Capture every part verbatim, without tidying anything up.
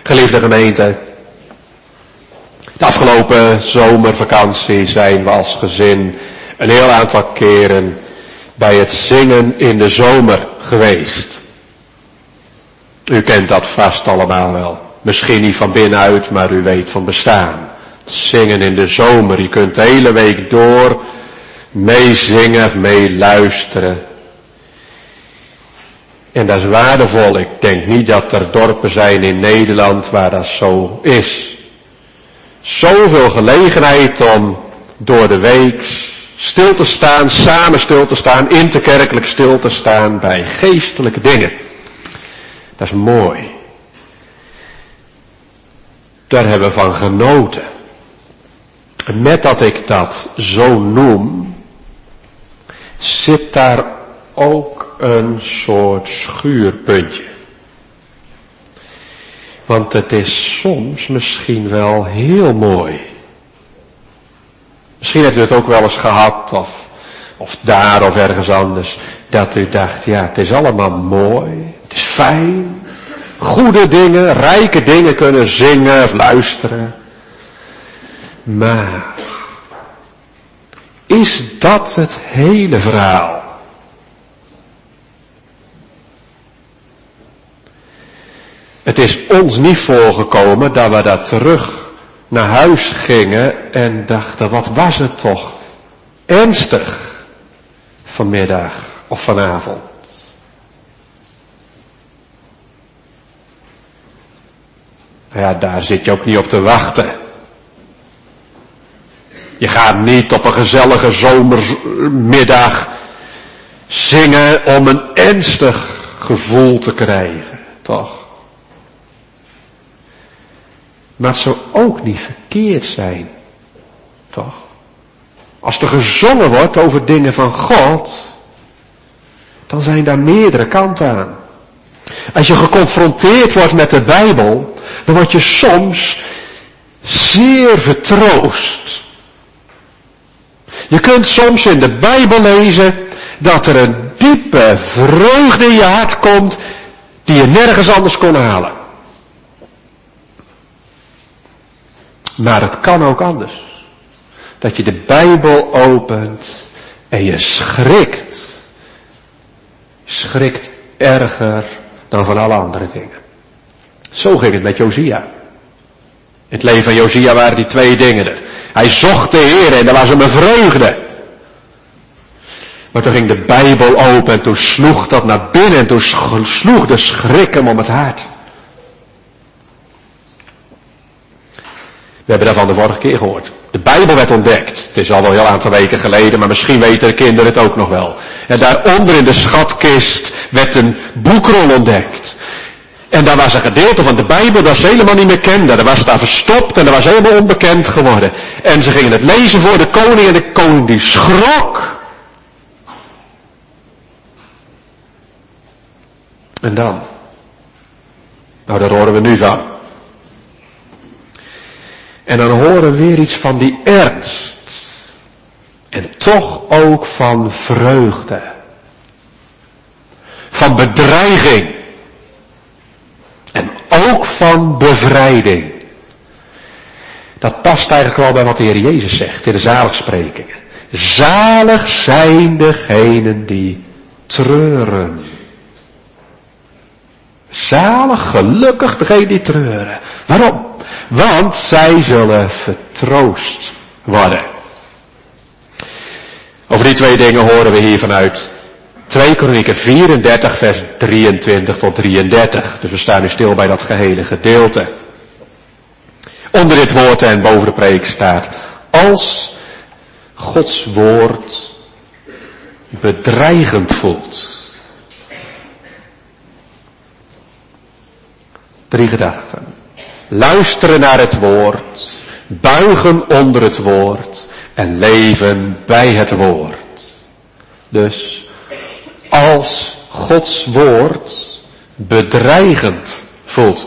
Geliefde gemeente, de afgelopen zomervakantie zijn we als gezin een heel aantal keren bij het zingen in de zomer geweest. U kent dat vast allemaal wel. Misschien niet van binnenuit, maar u weet van bestaan. Zingen in de zomer, je kunt de hele week door meezingen of meeluisteren. En dat is waardevol. Ik denk niet dat er dorpen zijn in Nederland waar dat zo is. Zoveel gelegenheid om door de week stil te staan, samen stil te staan, interkerkelijk stil te staan bij geestelijke dingen. Dat is mooi. Daar hebben we van genoten. En met dat ik dat zo noem, zit daar ook een soort schuurpuntje. Want het is soms misschien wel heel mooi. Misschien hebt u het ook wel eens gehad, of, of daar of ergens anders, dat u dacht, ja, het is allemaal mooi, het is fijn, goede dingen, rijke dingen kunnen zingen of luisteren. Maar, is dat het hele verhaal? Het is ons niet voorgekomen dat we daar terug naar huis gingen en dachten, wat was het toch ernstig vanmiddag of vanavond. Nou ja, daar zit je ook niet op te wachten. Je gaat niet op een gezellige zomermiddag zingen om een ernstig gevoel te krijgen, toch? Maar het zou ook niet verkeerd zijn, toch? Als er gezongen wordt over dingen van God, dan zijn daar meerdere kanten aan. Als je geconfronteerd wordt met de Bijbel, dan word je soms zeer vertroost. Je kunt soms in de Bijbel lezen dat er een diepe vreugde in je hart komt die je nergens anders kon halen. Maar het kan ook anders. Dat je de Bijbel opent en je schrikt. Schrikt erger dan van alle andere dingen. Zo ging het met Josia. In het leven van Josia waren die twee dingen er. Hij zocht de Heer en er was hem een vreugde. Maar toen ging de Bijbel open en toen sloeg dat naar binnen en toen sloeg de schrik hem om het hart. We hebben daarvan de vorige keer gehoord. De Bijbel werd ontdekt. Het is al wel een heel aantal weken geleden, maar misschien weten de kinderen het ook nog wel. En daaronder in de schatkist werd een boekrol ontdekt. En daar was een gedeelte van de Bijbel dat ze helemaal niet meer kenden. Dat was daar verstopt en dat was helemaal onbekend geworden. En ze gingen het lezen voor de koning en de koning die schrok. En dan? Nou, daar horen we nu van. En dan horen we weer iets van die ernst. En toch ook van vreugde. Van bedreiging. En ook van bevrijding. Dat past eigenlijk wel bij wat de Heer Jezus zegt in de zaligsprekingen. Zalig zijn degenen die treuren. Zalig, gelukkig degenen die treuren. Waarom? Want zij zullen vertroost worden. Over die twee dingen horen we hier vanuit twee Kronieken vierendertig vers drieëntwintig tot drieëndertig. Dus we staan nu stil bij dat gehele gedeelte. Onder dit woord en boven de preek staat: als Gods woord bedreigend voelt. Drie gedachten. Luisteren naar het woord, buigen onder het woord en leven bij het woord. Dus als Gods woord bedreigend voelt.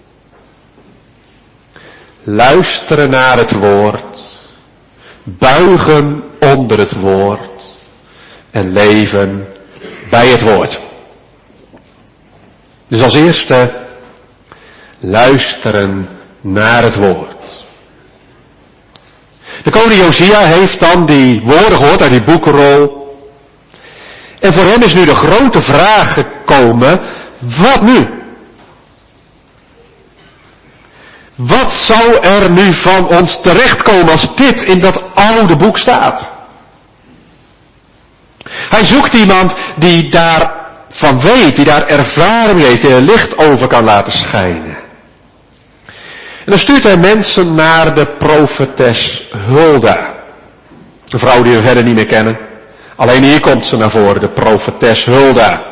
Luisteren naar het woord, buigen onder het woord en leven bij het woord. Dus als eerste, luisteren naar het woord. De koning Josia heeft dan die woorden gehoord uit die boekenrol. En voor hem is nu de grote vraag gekomen, wat nu? Wat zou er nu van ons terechtkomen als dit in dat oude boek staat? Hij zoekt iemand die daarvan weet, die daar ervaring heeft, die er licht over kan laten schijnen. En dan stuurt hij mensen naar de profetes Hulda. Een vrouw die we verder niet meer kennen. Alleen hier komt ze naar voren, de profetes Hulda.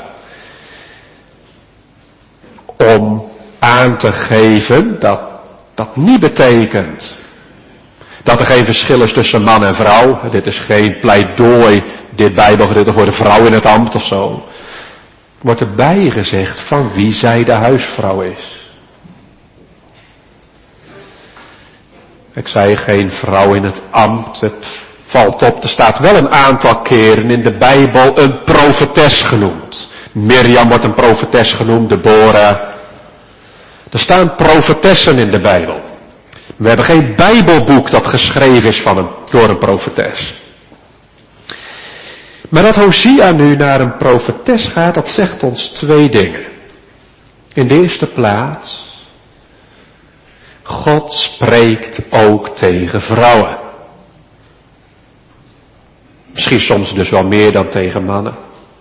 Om aan te geven dat dat niet betekent dat er geen verschil is tussen man en vrouw. Dit is geen pleidooi, dit bijbelgedeelte voor de vrouw in het ambt of zo. Wordt erbij gezegd van wie zij de huisvrouw is. Ik zei geen vrouw in het ambt, het valt op, er staat wel een aantal keren in de Bijbel een profetes genoemd. Mirjam wordt een profetes genoemd, Deborah. Er staan profetessen in de Bijbel. We hebben geen Bijbelboek dat geschreven is van een, door een profetes. Maar dat Hosea nu naar een profetes gaat, dat zegt ons twee dingen. In de eerste plaats, God spreekt ook tegen vrouwen. Misschien soms dus wel meer dan tegen mannen.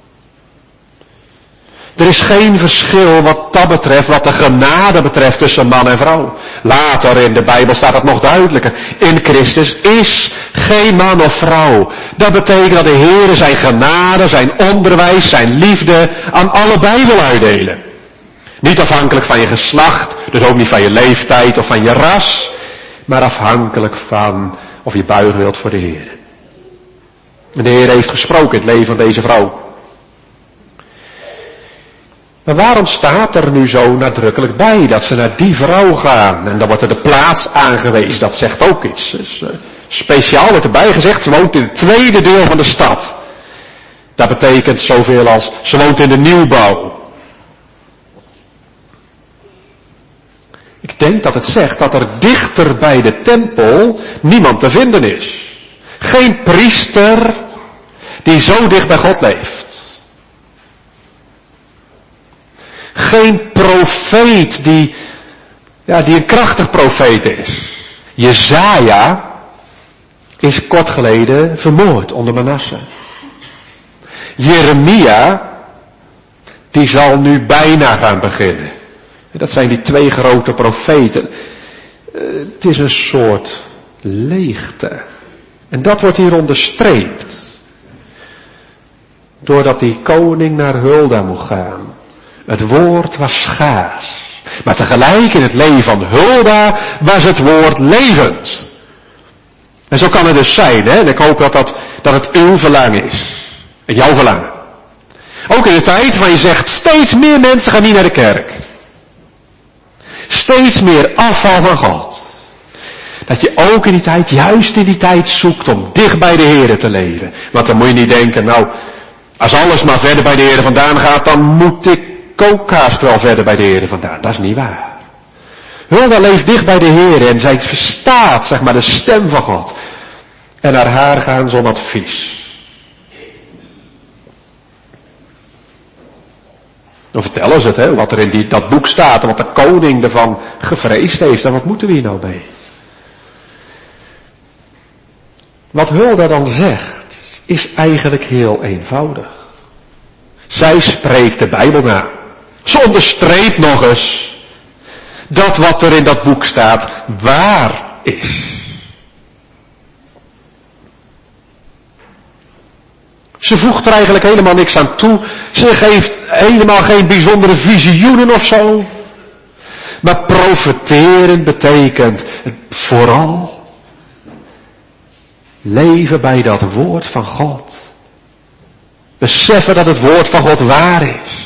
Er is geen verschil wat dat betreft, wat de genade betreft tussen man en vrouw. Later in de Bijbel staat het nog duidelijker. In Christus is geen man of vrouw. Dat betekent dat de Heer zijn genade, zijn onderwijs, zijn liefde aan alle Bijbel uitdelen. Niet afhankelijk van je geslacht, dus ook niet van je leeftijd of van je ras, maar afhankelijk van of je buigen wilt voor de Heer. En de Heer heeft gesproken in het leven van deze vrouw. Maar waarom staat er nu zo nadrukkelijk bij dat ze naar die vrouw gaan? En dan wordt er de plaats aangewezen, dat zegt ook iets. Dus, uh, speciaal wordt erbij gezegd, ze woont in het tweede deel van de stad. Dat betekent zoveel als, ze woont in de nieuwbouw. Ik denk dat het zegt dat er dichter bij de tempel niemand te vinden is. Geen priester die zo dicht bij God leeft. Geen profeet die, ja, die een krachtig profeet is. Jesaja is kort geleden vermoord onder Manasse. Jeremia, die zal nu bijna gaan beginnen. Dat zijn die twee grote profeten. Het is een soort leegte. En dat wordt hier onderstreept. Doordat die koning naar Hulda moet gaan. Het woord was schaars. Maar tegelijk in het leven van Hulda was het woord levend. En zo kan het dus zijn, hè. En ik hoop dat, dat, dat het uw verlangen is. En jouw verlangen. Ook in de tijd waar je zegt, steeds meer mensen gaan niet naar de kerk. Steeds meer afval van God. Dat je ook in die tijd, juist in die tijd zoekt om dicht bij de Heer te leven. Want dan moet je niet denken, nou, als alles maar verder bij de Heer vandaan gaat, dan moet ik ook haast wel verder bij de Heer vandaan. Dat is niet waar. Hulda leeft dicht bij de Heer en zij verstaat, zeg maar, de stem van God. En naar haar gaan ze om advies. Dan vertellen ze het, hè, wat er in die, dat boek staat en wat de koning ervan gevreesd heeft. En wat moeten we hier nou mee? Wat Hulda dan zegt, is eigenlijk heel eenvoudig. Zij spreekt de Bijbel na. Ze onderstreept nog eens dat wat er in dat boek staat waar is. Ze voegt er eigenlijk helemaal niks aan toe. Ze geeft helemaal geen bijzondere visioenen of zo. Maar profeteren betekent vooral leven bij dat woord van God. Beseffen dat het woord van God waar is.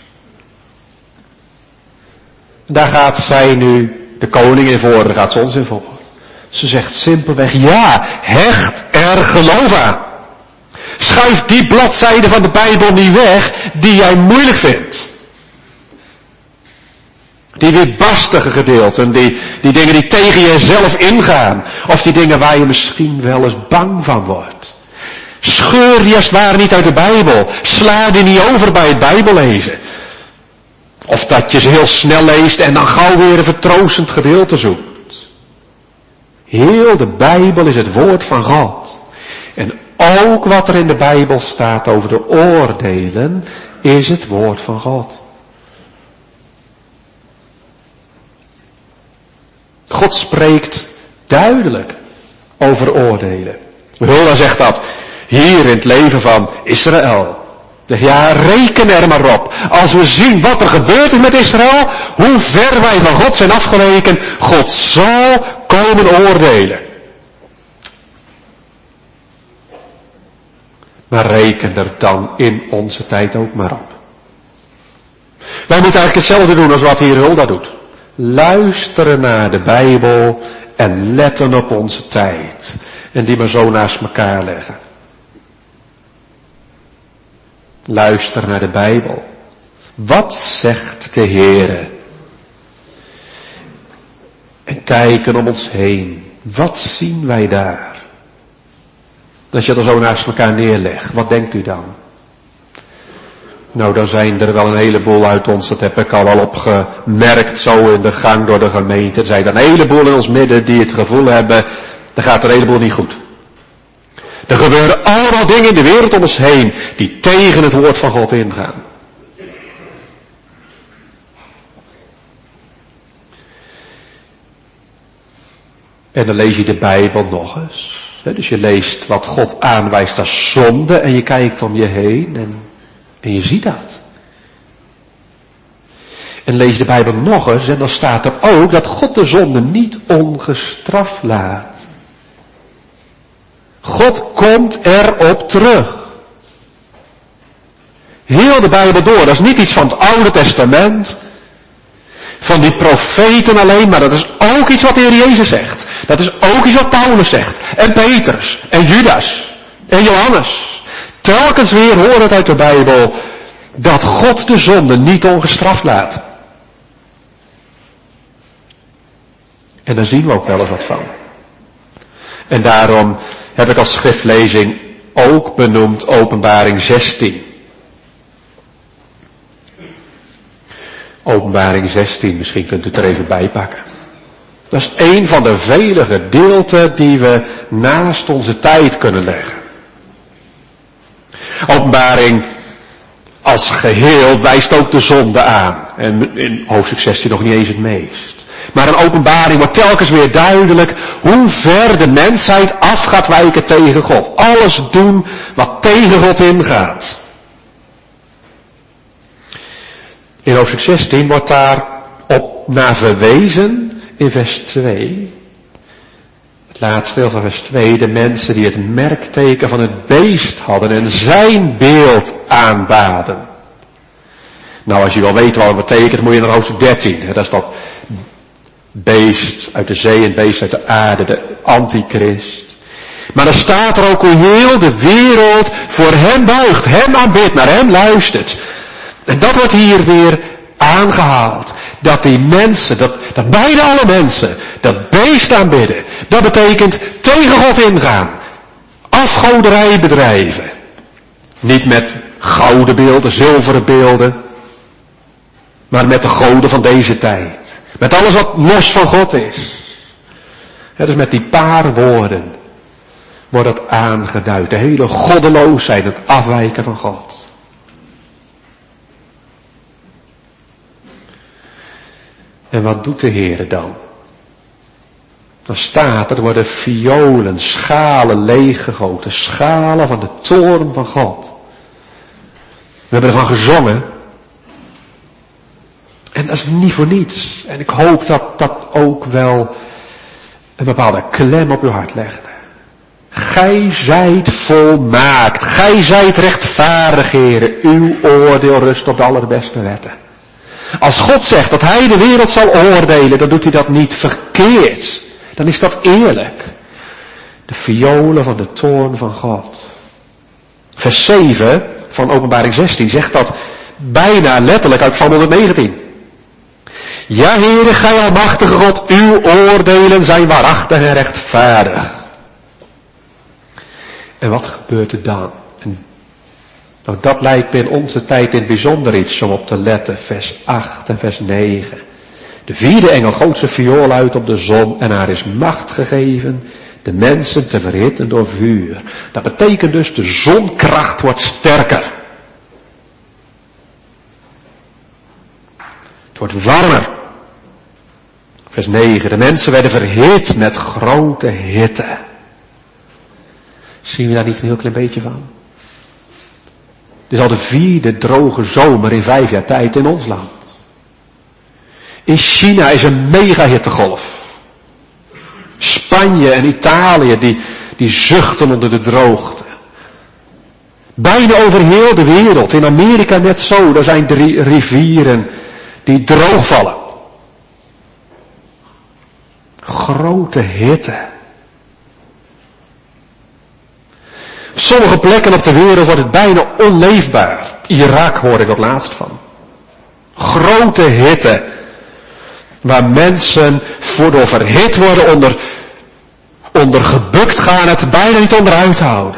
Daar gaat zij nu, de koning in voor, daar gaat ze ons in voor. Ze zegt simpelweg, ja, hecht er geloof aan. Schuif die bladzijde van de Bijbel niet weg die jij moeilijk vindt. Die weerbarstige gedeelten, die, die dingen die tegen jezelf ingaan. Of die dingen waar je misschien wel eens bang van wordt. Scheur die als het ware niet uit de Bijbel. Sla die niet over bij het Bijbellezen. Of dat je ze heel snel leest en dan gauw weer een vertroostend gedeelte zoekt. Heel de Bijbel is het woord van God. En ook wat er in de Bijbel staat over de oordelen is het woord van God. God spreekt duidelijk over oordelen. Hulda zegt dat hier in het leven van Israël. Ja, reken er maar op. Als we zien wat er gebeurd is met Israël, hoe ver wij van God zijn afgeweken, God zal komen oordelen. Maar reken er dan in onze tijd ook maar op. Wij moeten eigenlijk hetzelfde doen als wat hier Hulda doet. Luisteren naar de Bijbel en letten op onze tijd. En die maar zo naast elkaar leggen. Luister naar de Bijbel. Wat zegt de Heere? En kijken om ons heen. Wat zien wij daar? Als je dat zo naast elkaar neerlegt, wat denkt u dan? Nou, dan zijn er wel een heleboel uit ons, dat heb ik al wel opgemerkt, zo in de gang door de gemeente. Er zijn er een heleboel in ons midden die het gevoel hebben, er gaat een heleboel niet goed. Er gebeuren allemaal dingen in de wereld om ons heen die tegen het woord van God ingaan. En dan lees je de Bijbel nog eens. Dus je leest wat God aanwijst als zonde en je kijkt om je heen en, en je ziet dat. En lees je de Bijbel nog eens en dan staat er ook dat God de zonde niet ongestraft laat. God komt erop terug. Heel de Bijbel door. Dat is niet iets van het Oude Testament. Van die profeten alleen. Maar dat is ook iets wat de Heer Jezus zegt. Dat is ook iets wat Paulus zegt. En Petrus. En Judas. En Johannes. Telkens weer hoort het uit de Bijbel. Dat God de zonde niet ongestraft laat. En daar zien we ook wel eens wat van. En daarom heb ik als schriftlezing ook benoemd Openbaring zestien. Openbaring zestien, misschien kunt u het er even bij pakken. Dat is een van de vele gedeelten die we naast onze tijd kunnen leggen. Openbaring als geheel wijst ook de zonde aan. En in hoofdstuk zestien nog niet eens het meest. Maar een openbaring wordt telkens weer duidelijk hoe ver de mensheid af gaat wijken tegen God. Alles doen wat tegen God ingaat. In hoofdstuk zestien wordt daar op naar verwezen in vers twee. Het laatste deel van vers twee. De mensen die het merkteken van het beest hadden en zijn beeld aanbaden. Nou, als je wil weten wat het betekent, moet je naar hoofdstuk dertien. Dat is dat beest uit de zee en het beest uit de aarde, de antichrist. Maar dan staat er ook hoe heel de wereld voor hem buigt, hem aanbidt, naar hem luistert. En dat wordt hier weer aangehaald. Dat die mensen, dat, dat beide alle mensen, dat beest aanbidden. Dat betekent tegen God ingaan. Afgoderij bedrijven. Niet met gouden beelden, zilveren beelden. Maar met de goden van deze tijd. Met alles wat los van God is. Ja, dus met die paar woorden wordt het aangeduid. De hele goddeloosheid, het afwijken van God. En wat doet de Heer dan? Dan staat er, er worden violen, schalen leeggegoten. Schalen van de toorn van God. We hebben ervan gezongen. En dat is niet voor niets. En ik hoop dat dat ook wel een bepaalde klem op uw hart legt. Gij zijt volmaakt. Gij zijt rechtvaardig, Heere. Uw oordeel rust op de allerbeste wetten. Als God zegt dat hij de wereld zal oordelen, dan doet hij dat niet verkeerd. Dan is dat eerlijk. De violen van de toorn van God. Vers zeven van Openbaring zestien zegt dat bijna letterlijk uit Psalm honderdnegentien. Ja, Heere, gij almachtige God, uw oordelen zijn waarachtig en rechtvaardig. En wat gebeurt er dan? En, nou, dat lijkt me in onze tijd in het bijzonder iets om op te letten. Vers acht en vers negen. De vierde engel goot zijn viool uit op de zon en haar is macht gegeven de mensen te verhitten door vuur. Dat betekent dus de zonkracht wordt sterker. Het wordt warmer. Vers negen. De mensen werden verhit met grote hitte. Zien we daar niet een heel klein beetje van? Dit is al de vierde droge zomer in vijf jaar tijd in ons land. In China is een mega hittegolf. Spanje en Italië die, die zuchten onder de droogte. Bijna over heel de wereld. In Amerika net zo. Daar zijn drie rivieren die droogvallen. Grote hitte. Op sommige plekken op de wereld wordt het bijna onleefbaar. Irak hoor ik het laatst van. Grote hitte. Waar mensen voor door verhit worden, onder, onder gebukt gaan, het bijna niet onderuit houden.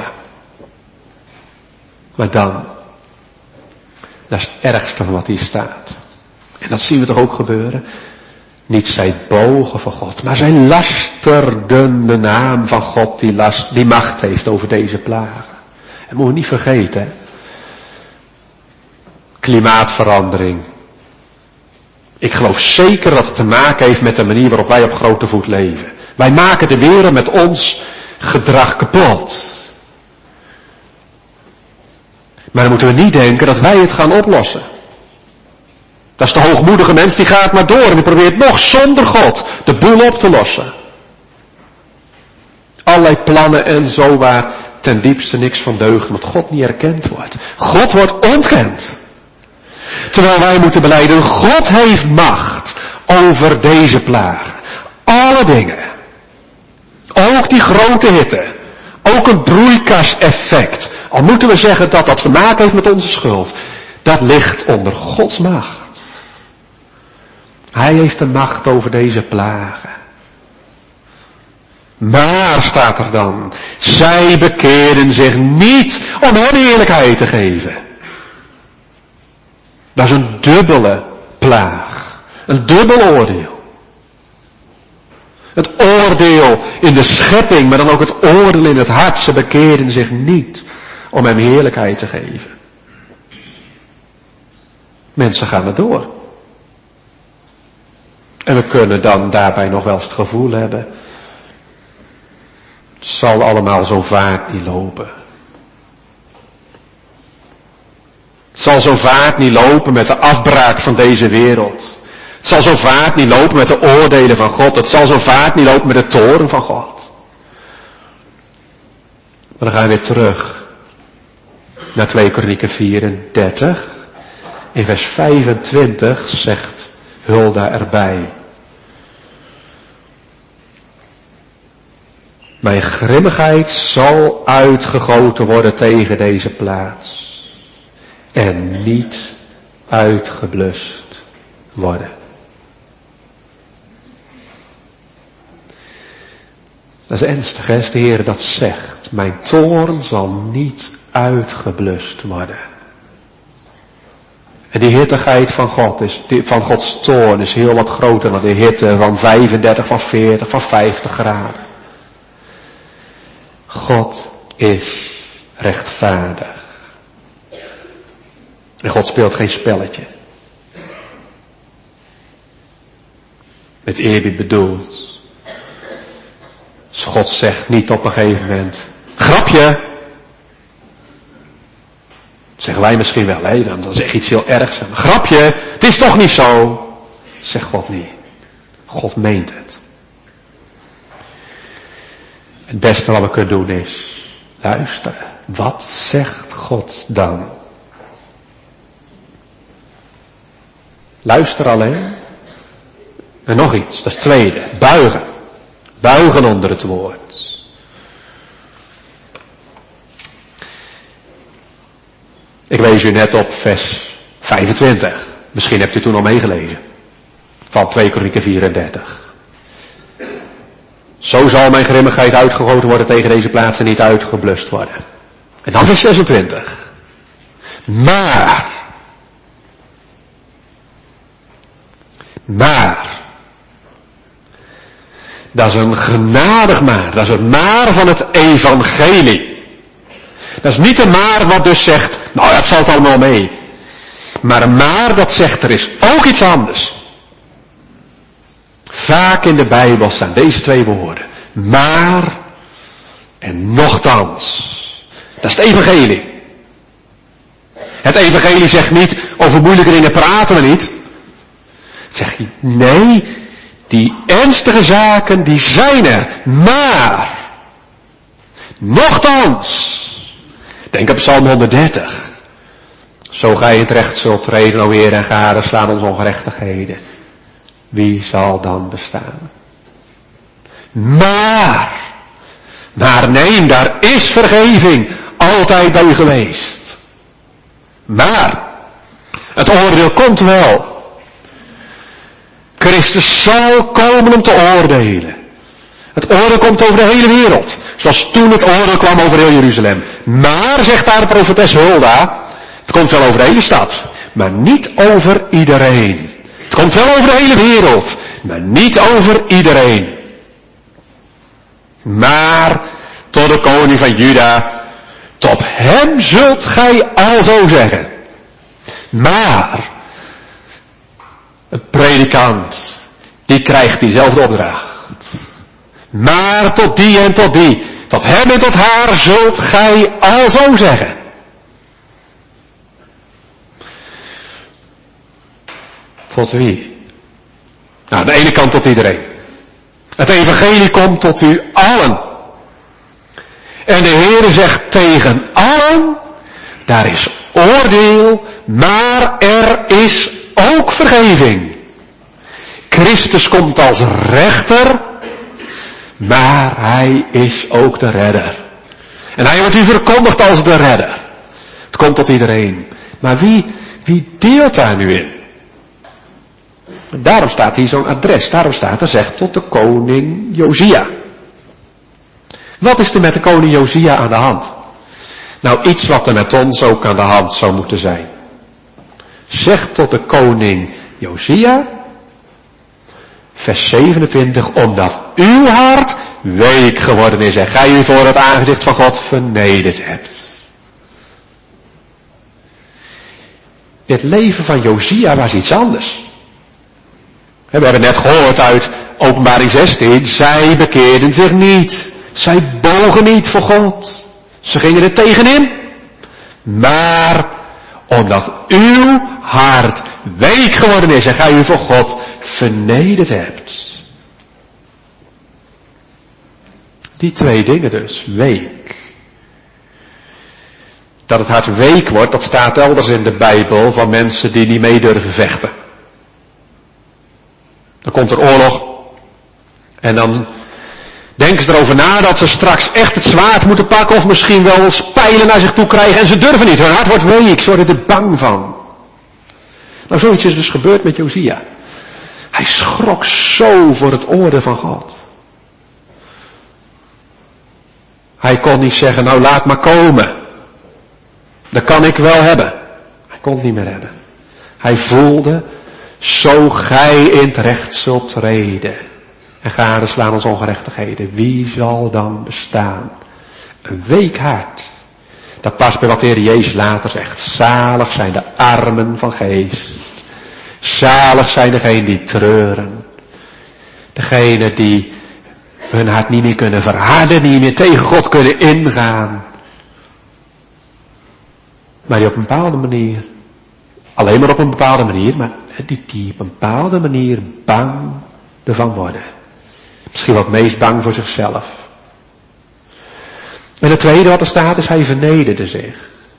Maar dan, dat is het ergste van wat hier staat. En dat zien we toch ook gebeuren. Niet zij bogen voor God, maar zij lasterden de naam van God die, last, die macht heeft over deze plagen. En moet je niet vergeten, hè? Klimaatverandering. Ik geloof zeker dat het te maken heeft met de manier waarop wij op grote voet leven. Wij maken de wereld met ons gedrag kapot. Maar dan moeten we niet denken dat wij het gaan oplossen. Dat is de hoogmoedige mens, die gaat maar door en die probeert nog zonder God de boel op te lossen. Allerlei plannen en zo waar ten diepste niks van deugt, omdat God niet erkend wordt. God wordt ontkend. Terwijl wij moeten belijden, God heeft macht over deze plagen. Alle dingen. Ook die grote hitte. Ook een broeikaseffect. Al moeten we zeggen dat dat te maken heeft met onze schuld. Dat ligt onder Gods macht. Hij heeft de macht over deze plagen. Maar, staat er dan, zij bekeerden zich niet om hem eerlijkheid te geven. Dat is een dubbele plaag. Een dubbel oordeel. Het oordeel in de schepping, maar dan ook het oordeel in het hart. Ze bekeerden zich niet om hem heerlijkheid te geven. Mensen gaan er door. En we kunnen dan daarbij nog wel eens het gevoel hebben, het zal allemaal zo vaart niet lopen. Het zal zo vaart niet lopen met de afbraak van deze wereld. Het zal zo vaart niet lopen met de oordelen van God. Het zal zo vaart niet lopen met de toorn van God. Maar dan gaan we weer terug naar twee Kronieken vierendertig. In vers vijfentwintig zegt Hulda erbij. Mijn grimmigheid zal uitgegoten worden tegen deze plaats. En niet uitgeblust worden. Dat is ernstig, hè, als de Heer dat zegt. Mijn toorn zal niet uitgeblust worden. En die hittigheid van God is, van Gods toorn is heel wat groter dan de hitte van vijfendertig, van veertig, van vijftig graden. God is rechtvaardig. En God speelt geen spelletje. Met eerbied bedoeld. Dus God zegt niet op een gegeven moment, grapje. Dat zeggen wij misschien wel, hè? Dan, dan zeg je iets heel ergs. Grapje, het is toch niet zo. Zegt God niet. God meent het. Het beste wat we kunnen doen is luisteren. Wat zegt God dan? Luister alleen. En nog iets, dat is het tweede. Buigen. Buigen onder het woord. Ik wees u net op vers vijfentwintig. Misschien hebt u toen al meegelezen. van twee Kronieken vierendertig. Zo zal mijn grimmigheid uitgegoten worden tegen deze plaatsen, niet uitgeblust worden. En dan vers zesentwintig. Maar. Maar. Dat is een genadig maar. Dat is het maar van het evangelie. Dat is niet een maar wat dus zegt, nou dat valt allemaal mee. Maar een maar dat zegt, er is ook iets anders. Vaak in de Bijbel staan deze twee woorden. Maar en nochtans. Dat is het evangelie. Het evangelie zegt niet, over moeilijke dingen praten we niet. Het zegt nee, die ernstige zaken die zijn er. Maar, nochtans. Denk aan Psalm honderddertig. Zo gij in het recht zult treden, o Heer, en gadeslaan onze ongerechtigheden. Wie zal dan bestaan? Maar, maar nee, daar is vergeving altijd bij u geweest. Maar, het oordeel komt wel. Christus zal komen om te oordelen. Het oordeel komt over de hele wereld. Zoals toen het oordeel kwam over heel Jeruzalem. Maar, zegt daar de profetes Hulda, het komt wel over de hele stad. Maar niet over iedereen. Het komt wel over de hele wereld. Maar niet over iedereen. Maar, tot de koning van Juda, tot hem zult gij alzo zeggen. Maar, een predikant, die krijgt diezelfde opdracht. Maar tot die en tot die, tot hem en tot haar zult gij alzo zeggen. Tot wie? Nou, aan de ene kant tot iedereen. Het evangelie komt tot u allen. En de Heere zegt tegen allen, daar is oordeel, maar er is ook vergeving. Christus komt als rechter, maar hij is ook de redder. En hij wordt u verkondigd als de redder. Het komt tot iedereen. Maar wie, wie deelt daar nu in? Daarom staat hier zo'n adres. Daarom staat er, zegt tot de koning Josia. Wat is er met de koning Josia aan de hand? Nou, iets wat er met ons ook aan de hand zou moeten zijn. Zeg tot de koning Josia, vers zevenentwintig, omdat uw hart week geworden is en gij u voor het aangezicht van God vernederd hebt. Het leven van Josia was iets anders. We hebben net gehoord uit Openbaring zestien, zij bekeerden zich niet. Zij bogen niet voor God. Ze gingen er tegenin. Maar omdat uw hart week geworden is en gij u voor God vernederd hebt. Die twee dingen dus, week. Dat het hart week wordt, dat staat elders in de Bijbel van mensen die niet mee durven vechten. Dan komt er oorlog en dan denken ze erover na dat ze straks echt het zwaard moeten pakken of misschien wel pijlen naar zich toe krijgen en ze durven niet. Hun hart wordt week, ze worden er bang van. Nou, zoiets is dus gebeurd met Josia. Hij schrok zo voor het oordeel van God. Hij kon niet zeggen, nou laat maar komen. Dat kan ik wel hebben. Hij kon het niet meer hebben. Hij voelde, zo gij in het recht zult treden en gadeslaan onze ongerechtigheden, wie zal dan bestaan? Een week hart. Dat past bij wat de Heer Jezus later zegt. Zalig zijn de armen van geest. Zalig zijn degenen die treuren. Degenen die hun hart niet meer kunnen verharden, niet meer tegen God kunnen ingaan. Maar die op een bepaalde manier, alleen maar op een bepaalde manier, maar die, die op een bepaalde manier bang ervan worden. Misschien wel het meest bang voor zichzelf. En het tweede wat er staat is, hij vernederde zich.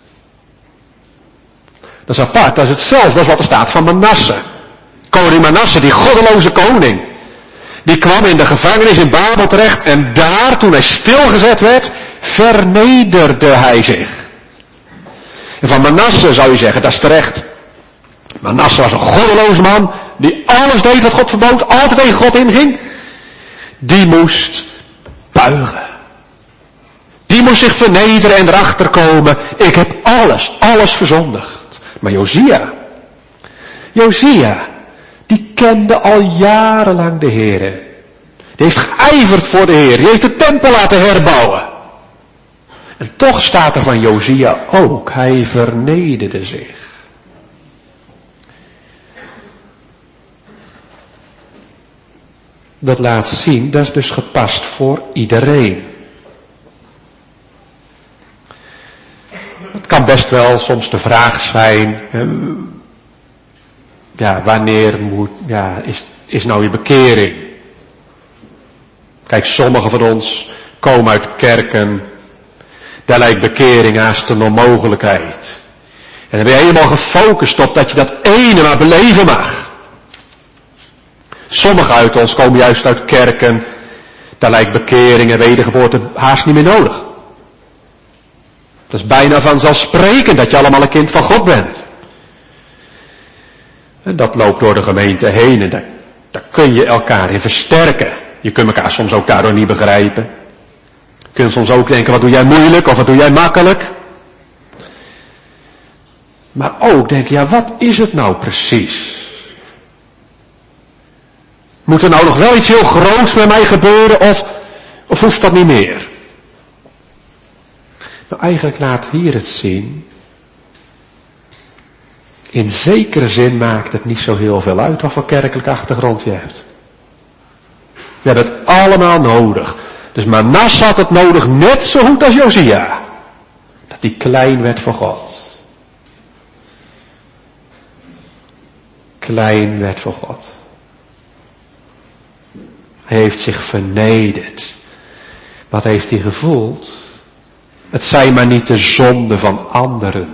Dat is apart, dat is hetzelfde als wat er staat van Manasse. Koning Manasse, die goddeloze koning. Die kwam in de gevangenis in Babel terecht en daar, toen hij stilgezet werd, vernederde hij zich. En van Manasse zou je zeggen, dat is terecht. Manasse was een goddeloos man, die alles deed wat God verbood, altijd tegen God inging, die moest buigen. Die moest zich vernederen en erachter komen, ik heb alles, alles verzondigd. Maar Josia, Josia, die kende al jarenlang de Heere. Die heeft geijverd voor de Heer, die heeft de tempel laten herbouwen. En toch staat er van Josia ook, hij vernederde zich. Dat laat zien, dat is dus gepast voor iedereen. Het kan best wel soms de vraag zijn, ja, wanneer moet, ja, is, is nou je bekering? Kijk, sommigen van ons komen uit kerken, daar lijkt bekering haast een onmogelijkheid. En dan ben je helemaal gefocust op dat je dat ene maar beleven mag. Sommigen uit ons komen juist uit kerken, daar lijkt bekering en wedergeboorte haast niet meer nodig. Dat is bijna vanzelfsprekend dat je allemaal een kind van God bent. En dat loopt door de gemeente heen en daar, daar kun je elkaar in versterken. Je kunt elkaar soms ook daardoor niet begrijpen. Je kunt soms ook denken, wat doe jij moeilijk of wat doe jij makkelijk. Maar ook denken, ja, wat is het nou precies? Moet er nou nog wel iets heel groots met mij gebeuren of, of hoeft dat niet meer? Nou, eigenlijk laat hier het zien. In zekere zin maakt het niet zo heel veel uit wat voor kerkelijke achtergrond je hebt. We hebben het allemaal nodig. Dus Manasse had het nodig net zo goed als Josia. Dat hij klein werd voor God. Klein werd voor God. Hij heeft zich vernederd. Wat heeft hij gevoeld? Het zijn maar niet de zonden van anderen.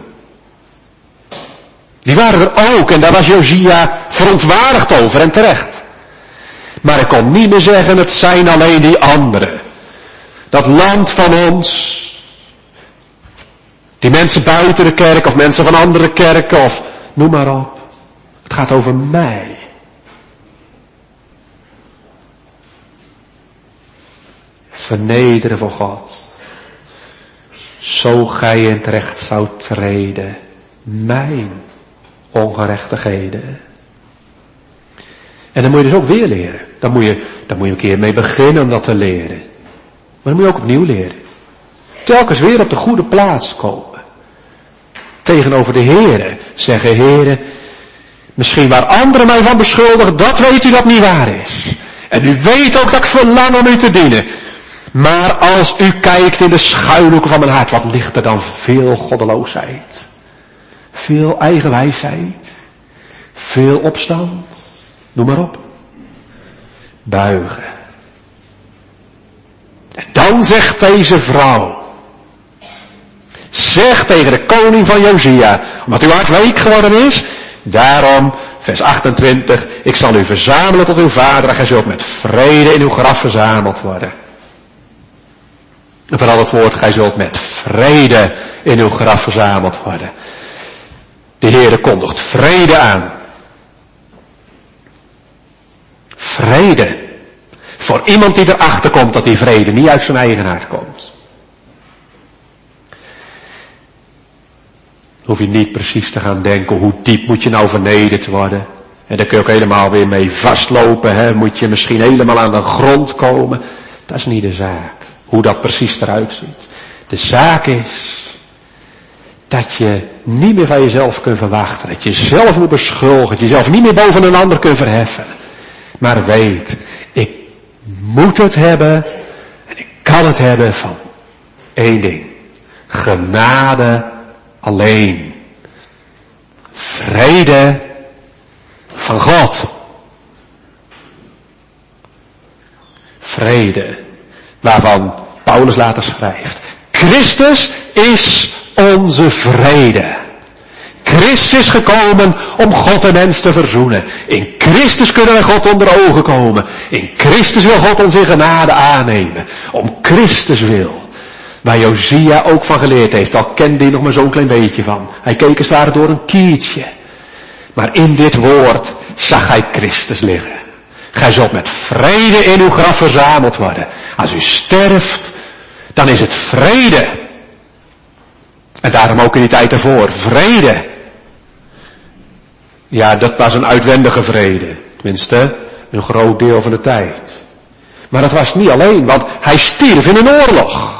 Die waren er ook en daar was Josia verontwaardigd over en terecht. Maar ik kon niet meer zeggen, het zijn alleen die anderen. Dat land van ons, die mensen buiten de kerk of mensen van andere kerken of noem maar op. Het gaat over mij. Vernederen voor God. Zo gij in het recht zou treden. Mijn ongerechtigheden. En dan moet je dus ook weer leren. Dan moet je, dan moet je een keer mee beginnen om dat te leren. Maar dan moet je ook opnieuw leren. Telkens weer op de goede plaats komen. Tegenover de Heere zeggen, Heere, misschien waar anderen mij van beschuldigen, dat weet u dat niet waar is. En u weet ook dat ik verlang om u te dienen. Maar als u kijkt in de schuilhoeken van mijn hart, wat ligt er dan veel goddeloosheid. Veel eigenwijsheid. Veel opstand. Noem maar op. Buigen. En dan zegt deze vrouw. Zeg tegen de koning van Josia. Omdat uw hart week geworden is. Daarom, vers achtentwintig. Ik zal u verzamelen tot uw vader. En gij zult met vrede in uw graf verzameld worden. En vooral het woord, gij zult met vrede in uw graf verzameld worden. De Heere kondigt vrede aan. Vrede. Voor iemand die erachter komt dat die vrede niet uit zijn eigen hart komt. Hoef je niet precies te gaan denken, hoe diep moet je nou vernederd worden. En daar kun je ook helemaal weer mee vastlopen. Hè? Moet je misschien helemaal aan de grond komen. Dat is niet de zaak. Hoe dat precies eruit ziet. De zaak is dat je niet meer van jezelf kunt verwachten. Dat je jezelf moet beschuldigen. Dat je jezelf niet meer boven een ander kunt verheffen. Maar weet, ik moet het hebben en ik kan het hebben van één ding. Genade alleen. Vrede van God. Vrede. Waarvan Paulus later schrijft. Christus is onze vrede. Christus is gekomen om God en mens te verzoenen. In Christus kunnen wij God onder ogen komen. In Christus wil God ons in genade aannemen. Om Christus wil. Waar Josia ook van geleerd heeft. Al kende hij nog maar zo'n klein beetje van. Hij keek eens waar door een kiertje. Maar in dit woord zag hij Christus liggen. Gij zult met vrede in uw graf verzameld worden. Als u sterft, dan is het vrede. En daarom ook in die tijd ervoor, vrede. Ja, dat was een uitwendige vrede. Tenminste, een groot deel van de tijd. Maar dat was niet alleen, want hij stierf in een oorlog.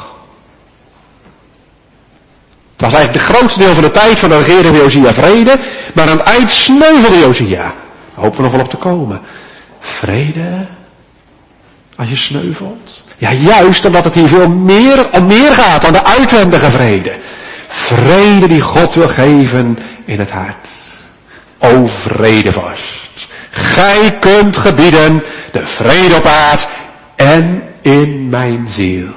Het was eigenlijk het grootste deel van de tijd van de regering van Josia vrede, maar aan het eind sneuvelde Josia. Daar hopen we nog wel op te komen. Vrede, als je sneuvelt. Ja, juist omdat het hier veel meer om meer gaat dan de uitwendige vrede. Vrede die God wil geven in het hart. O vredevorst, gij kunt gebieden de vrede op aard en in mijn ziel.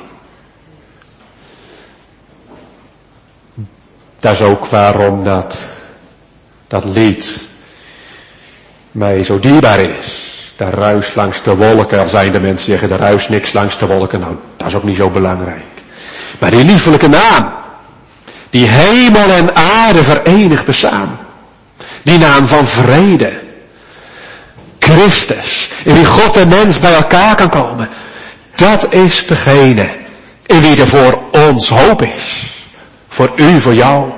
Dat is ook waarom dat, dat lied mij zo dierbaar is. De ruis langs de wolken, al zijn de mensen zeggen de ruis niks langs de wolken. Nou, dat is ook niet zo belangrijk. Maar die liefelijke naam, die hemel en aarde verenigde samen. Die naam van vrede. Christus, in wie God en mens bij elkaar kan komen. Dat is degene in wie er voor ons hoop is. Voor u, voor jou.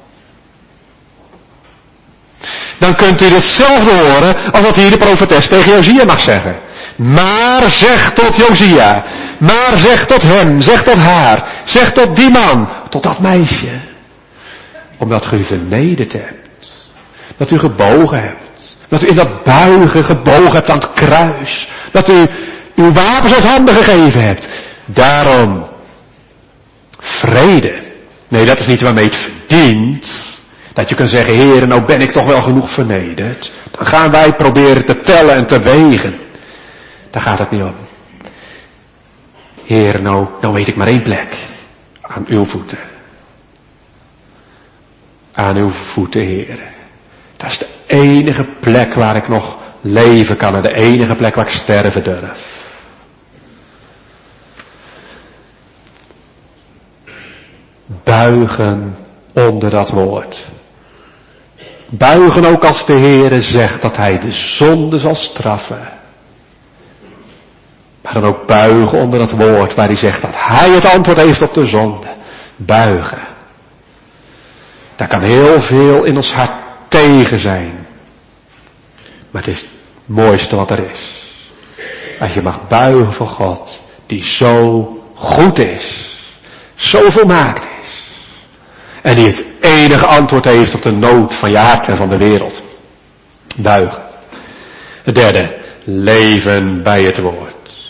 Dan kunt u hetzelfde horen als wat hier de profetes tegen Josia mag zeggen. Maar zeg tot Josia. Maar zeg tot hem. Zeg tot haar. Zeg tot die man. Tot dat meisje. Omdat u vernederd hebt. Dat u gebogen hebt. Dat u in dat buigen gebogen hebt aan het kruis. Dat u uw wapens uit handen gegeven hebt. Daarom. Vrede. Nee, dat is niet waarmee het verdient. Dat je kunt zeggen, Heer, nou ben ik toch wel genoeg vernederd. Dan gaan wij proberen te tellen en te wegen. Daar gaat het niet om. Heer, nou, nou weet ik maar één plek. Aan uw voeten. Aan uw voeten, Heer. Dat is de enige plek waar ik nog leven kan. En de enige plek waar ik sterven durf. Buigen onder dat woord. Buigen ook als de Heere zegt dat hij de zonde zal straffen. Maar dan ook buigen onder dat woord waar hij zegt dat hij het antwoord heeft op de zonde. Buigen. Daar kan heel veel in ons hart tegen zijn. Maar het is het mooiste wat er is. Als je mag buigen voor God die zo goed is. Zo volmaakt is. En die het enige antwoord heeft op de nood van je hart en van de wereld. Buigen. Het derde. Leven bij het woord.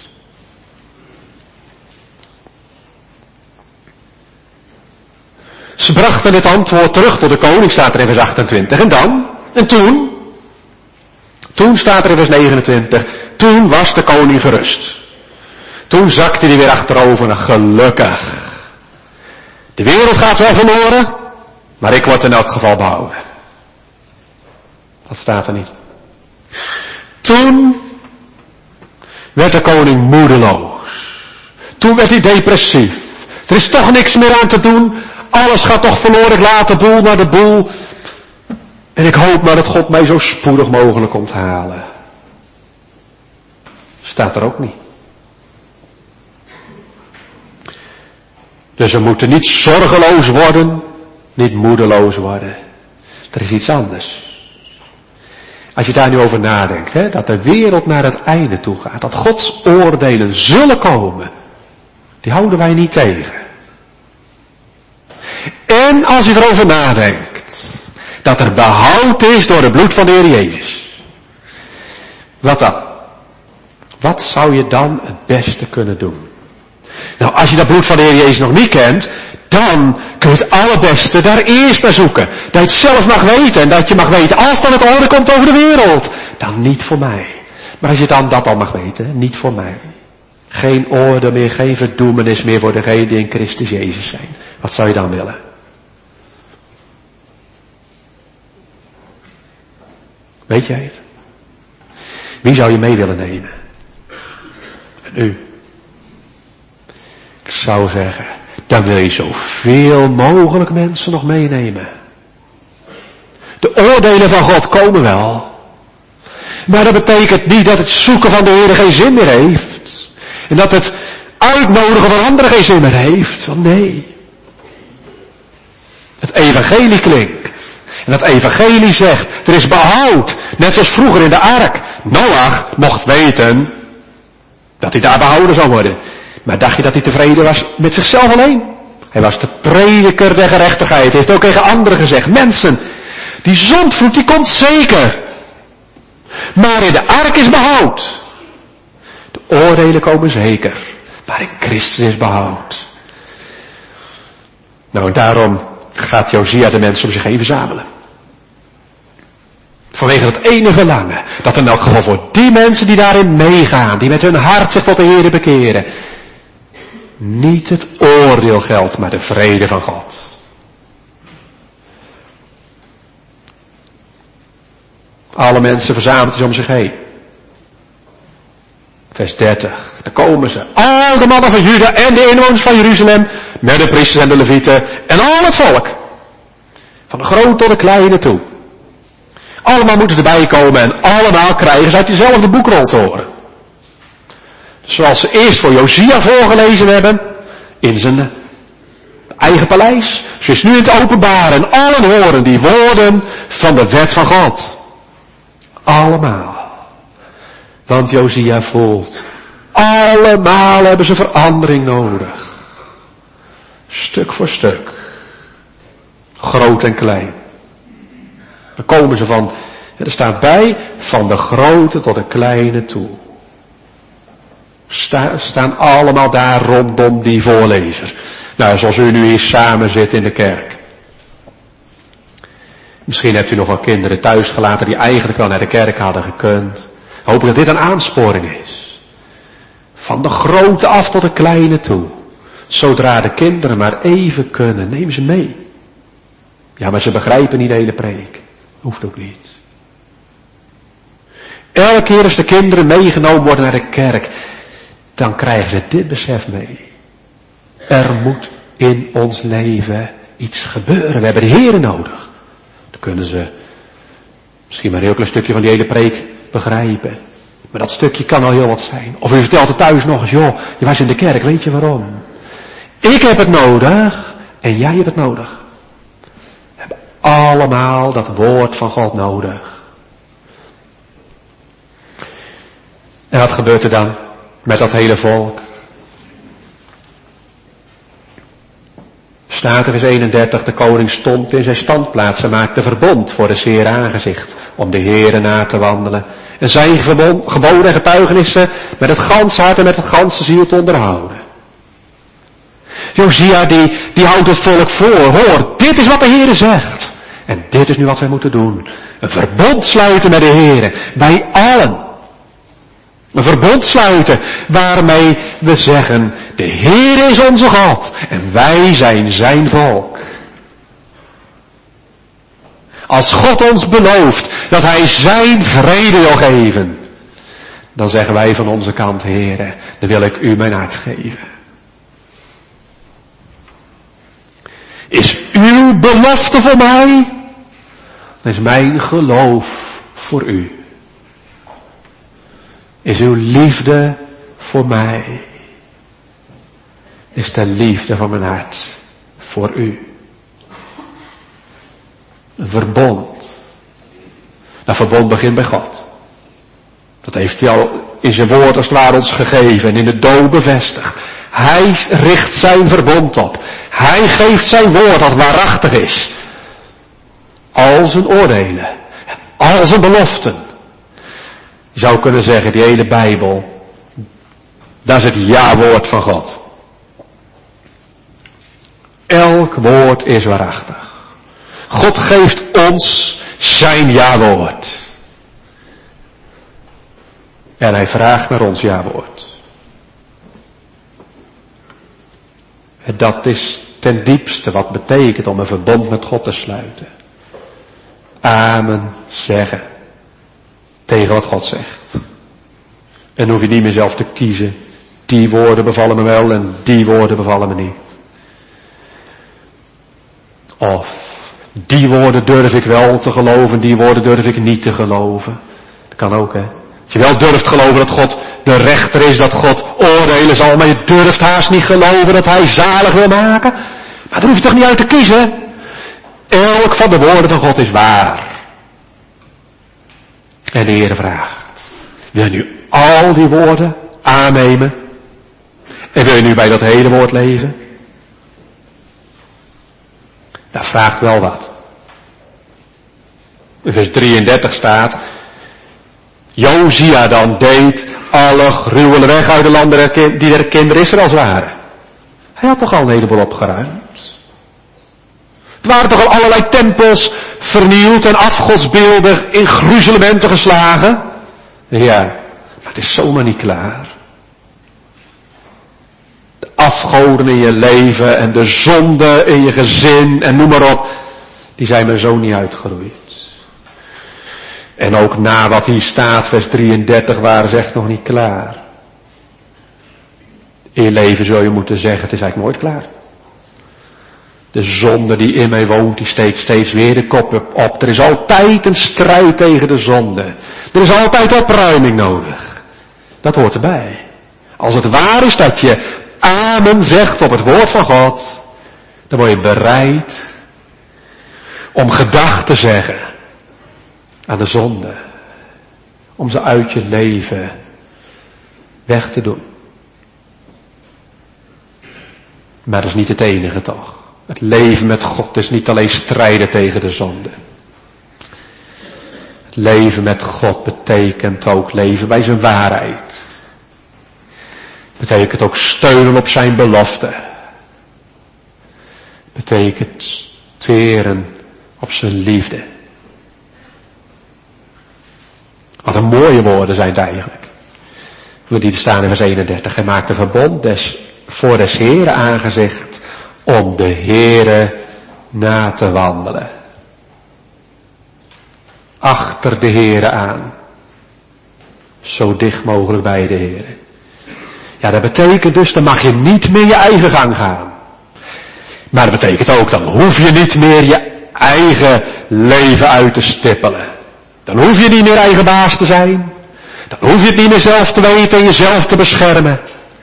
Ze brachten het antwoord terug tot de koning, staat er in vers achtentwintig. En dan? En toen? Toen staat er in vers negenentwintig. Toen was de koning gerust. Toen zakte hij weer achterover en gelukkig. De wereld gaat wel verloren, maar ik word in elk geval behouden. Dat staat er niet. Toen werd de koning moedeloos. Toen werd hij depressief. Er is toch niks meer aan te doen. Alles gaat toch verloren. Ik laat de boel naar de boel. En ik hoop maar dat God mij zo spoedig mogelijk komt halen. Staat er ook niet. Dus we moeten niet zorgeloos worden, niet moedeloos worden. Er is iets anders. Als je daar nu over nadenkt, hè, dat de wereld naar het einde toe gaat, dat Gods oordelen zullen komen, die houden wij niet tegen. En als je erover nadenkt, dat er behoud is door het bloed van de Heer Jezus. Wat dan? Wat zou je dan het beste kunnen doen? Nou, als je dat bloed van de Heer Jezus nog niet kent, dan kun je het allerbeste daar eerst naar zoeken. Dat je het zelf mag weten en dat je mag weten, als dan het oordeel komt over de wereld, dan niet voor mij. Maar als je dan dat al mag weten, niet voor mij. Geen oordeel meer, geen verdoemenis meer voor degenen die in Christus Jezus zijn. Wat zou je dan willen? Weet jij het? Wie zou je mee willen nemen? En u? Ik zou zeggen, dan wil je zoveel mogelijk mensen nog meenemen. De oordelen van God komen wel. Maar dat betekent niet dat het zoeken van de Heer geen zin meer heeft. En dat het uitnodigen van anderen geen zin meer heeft. Want nee. Het evangelie klinkt. En dat evangelie zegt, er is behoud. Net zoals vroeger in de ark. Noach mocht weten dat hij daar behouden zou worden. Maar dacht je dat hij tevreden was met zichzelf alleen? Hij was de prediker der gerechtigheid. Hij heeft ook tegen anderen gezegd. Mensen, die zondvloed die komt zeker. Maar in de ark is behoud. De oordelen komen zeker. Maar in Christus is behoud. Nou, en daarom gaat Josia de mensen om zich heen verzamelen. Vanwege dat ene verlangen. Dat in elk geval voor die mensen die daarin meegaan. Die met hun hart zich tot de Heer bekeren. Niet het oordeel geldt, maar de vrede van God. Alle mensen verzamelen zich om zich heen. Vers dertig. Dan komen ze. Al de mannen van Juda en de inwoners van Jeruzalem. Met de priesters en de levieten. En al het volk. Van de groot tot de kleine toe. Allemaal moeten erbij komen en allemaal krijgen ze uit diezelfde boekrol te horen. Zoals ze eerst voor Josia voorgelezen hebben. In zijn eigen paleis. Ze is nu in het openbaar en allen horen die woorden van de wet van God. Allemaal. Want Josia voelt. Allemaal hebben ze verandering nodig. Stuk voor stuk. Groot en klein. Dan komen ze van, er staat bij, van de grote tot de kleine toe. Sta, staan allemaal daar rondom die voorlezers. Nou, zoals u nu hier samen zit in de kerk. Misschien hebt u nog wel kinderen thuis gelaten die eigenlijk wel naar de kerk hadden gekund. Hoop ik dat dit een aansporing is. Van de grote af tot de kleine toe. Zodra de kinderen maar even kunnen, neem ze mee. Ja, maar ze begrijpen niet de hele preek. Hoeft ook niet. Elke keer als de kinderen meegenomen worden naar de kerk, dan krijgen ze dit besef mee. Er moet in ons leven iets gebeuren. We hebben de Heer nodig. Dan kunnen ze misschien maar een heel klein stukje van die hele preek begrijpen. Maar dat stukje kan al heel wat zijn. Of u vertelt het thuis nog eens, joh, je was in de kerk, weet je waarom? Ik heb het nodig en jij hebt het nodig. We hebben allemaal dat woord van God nodig. En wat gebeurt er dan met dat hele volk? Staat er vers eenendertig, de koning stond in zijn standplaats en maakte verbond voor de Heer aangezicht, om de Heere na te wandelen. En zijn verbond, geboden en getuigenissen met het ganse hart en met het ganse ziel te onderhouden. Josia die, die houdt het volk voor. Hoor, dit is wat de Heere zegt. En dit is nu wat wij moeten doen. Een verbond sluiten met de Heere. Bij allen. Een verbond sluiten waarmee we zeggen, de Heer is onze God en wij zijn zijn volk. Als God ons belooft dat Hij zijn vrede wil geven, dan zeggen wij van onze kant, Heer, dan wil ik u mijn hart geven. Is uw belofte voor mij? Dan is mijn geloof voor u. Is uw liefde voor mij? Is de liefde van mijn hart voor u? Een verbond. Dat verbond begint bij God. Dat heeft hij al in zijn woord als het ware ons gegeven en in de dood bevestigd. Hij richt zijn verbond op. Hij geeft zijn woord dat waarachtig is. Al zijn oordelen. Al zijn beloften. Je zou kunnen zeggen, die hele Bijbel, dat is het ja-woord van God. Elk woord is waarachtig. God geeft ons zijn ja-woord. En hij vraagt naar ons ja-woord. En dat is ten diepste wat betekent om een verbond met God te sluiten. Amen zeggen. Tegen wat God zegt. En hoef je niet meer zelf te kiezen. Die woorden bevallen me wel en die woorden bevallen me niet. Of Die woorden durf ik wel te geloven, die woorden durf ik niet te geloven. Dat kan ook, hè. Als je wel durft geloven dat God de rechter is, dat God oordelen zal, maar je durft haast niet geloven dat hij zalig wil maken. Maar daar hoef je toch niet uit te kiezen. Elk van de woorden van God is waar. En de Heer vraagt, wil je nu al die woorden aannemen? En wil je nu bij dat hele woord leven? Daar vraagt wel wat. In vers drieëndertig staat, Josia dan deed alle gruwelen weg uit de landen die der kinderen Israëls waren. Hij had toch al een heleboel opgeruimd. Er waren toch al allerlei tempels vernield en afgodsbeelden in gruzelementen geslagen. Ja, maar het is zomaar niet klaar. De afgoden in je leven en de zonde in je gezin en noem maar op, die zijn er zo niet uitgeroeid. En ook na wat hier staat, vers drieëndertig, waren ze echt nog niet klaar. In je leven zul je moeten zeggen, het is eigenlijk nooit klaar. De zonde die in mij woont, die steekt steeds weer de kop op. Er is altijd een strijd tegen de zonde. Er is altijd opruiming nodig. Dat hoort erbij. Als het waar is dat je amen zegt op het woord van God, dan word je bereid om gedag te zeggen aan de zonde. Om ze uit je leven weg te doen. Maar dat is niet het enige toch. Het leven met God is niet alleen strijden tegen de zonde. Het leven met God betekent ook leven bij zijn waarheid. Betekent ook steunen op zijn belofte. Betekent teren op zijn liefde. Wat een mooie woorden zijn het eigenlijk. Die er staan in vers eenendertig. Hij maakt een verbond des, voor des Heeren aangezicht om de Heere na te wandelen. Achter de Heere aan. Zo dicht mogelijk bij de Heere. Ja, dat betekent dus, dan mag je niet meer je eigen gang gaan. Maar dat betekent ook, dan hoef je niet meer je eigen leven uit te stippelen. Dan hoef je niet meer eigen baas te zijn. Dan hoef je het niet meer zelf te weten en jezelf te beschermen.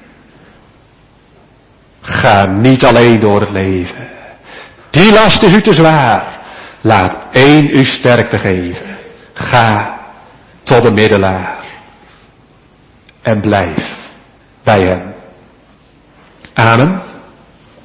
Ga niet alleen door het leven. Die last is u te zwaar. Laat één u sterkte geven. Ga tot de middelaar. En blijf bij hem. Amen.